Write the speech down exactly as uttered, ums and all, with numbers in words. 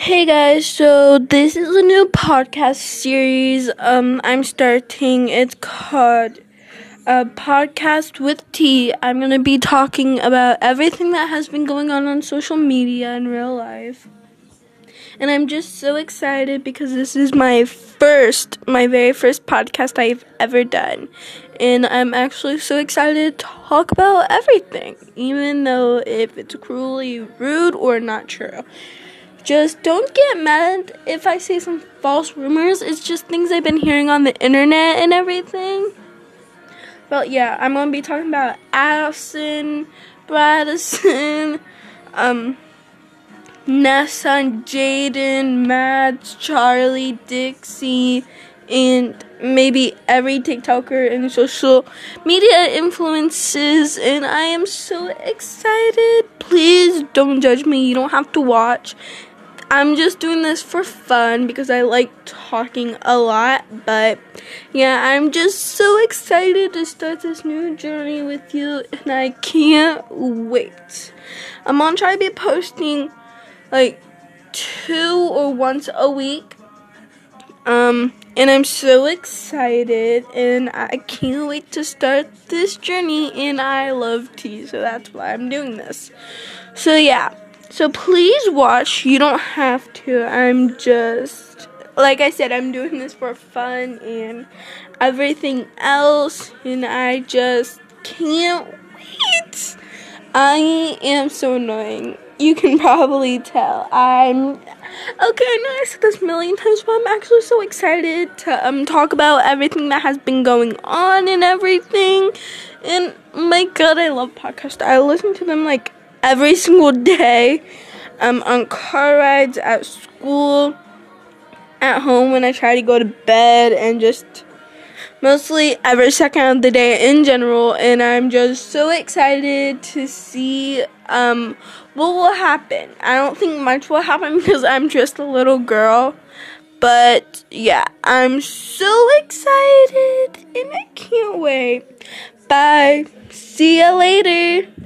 Hey guys, so this is a new podcast series um I'm starting. It's called a podcast with T. I'm going to be talking about everything that has been going on on social media in real life. And I'm just so excited because this is my first, my very first podcast I've ever done. And I'm actually so excited to talk about everything, even though if it's cruelly rude or not true. Just don't get mad if I say some false rumors. It's just things I've been hearing on the internet and everything. But yeah, I'm going to be talking about Addison, Bradison, um, Nessa and Jaden, Mads, Charlie, Dixie, and maybe every TikToker and social media influences. And I am so excited. Please don't judge me. You don't have to watch. I'm just doing this for fun because I like talking a lot, but yeah, I'm just so excited to start this new journey with you, and I can't wait. I'm gonna try to be posting like two or once a week, um, and I'm so excited, and I can't wait to start this journey, and I love tea, so that's why I'm doing this. So yeah. So please watch. You don't have to. I'm just, like I said, I'm doing this for fun and everything else. And I just can't wait. I am so annoying. You can probably tell. I'm, okay, I know I said this a million times, but I'm actually so excited to um talk about everything that has been going on and everything. And my God, I love podcasts. I listen to them like every single day, um, on car rides, at school, at home when I try to go to bed, and just mostly every second of the day in general. And I'm just so excited to see um what will happen. I don't think much will happen because I'm just a little girl, but yeah, I'm so excited and I can't wait. Bye. See ya later.